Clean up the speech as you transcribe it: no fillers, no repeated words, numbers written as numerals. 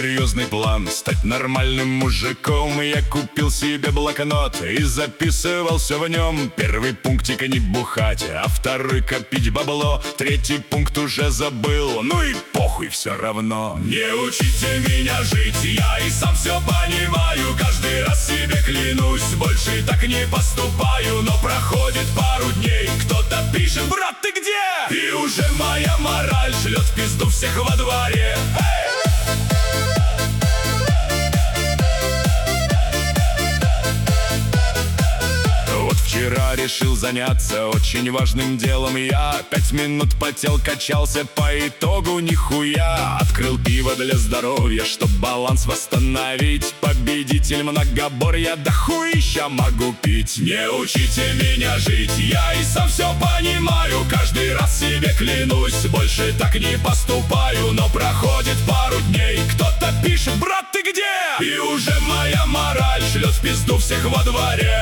серьезный план стать нормальным мужиком. Я купил себе блокнот и записывал все в нем. Первый пунктик — не бухать, а второй — копить бабло. Третий пункт уже забыл, ну и похуй все равно. Не учите меня жить, я и сам все понимаю. Каждый раз себе клянусь, больше так не поступаю. Но проходит пару дней, кто-то пишет: брат, ты где? И уже моя мораль шлет в пизду всех во дворе. Вот вчера решил заняться очень важным делом. Я 5 минут потел, качался, по итогу нихуя. Открыл пиво для здоровья, чтоб баланс восстановить. Победитель многоборья, да хуища могу пить. Не учите меня жить, я и сам все понимаю. Каждый раз себе клянусь, больше так не поступаю. Но проходит пару дней, кто-то пишет: брат, ты где? И уже моя мораль шлет в пизду всех во дворе.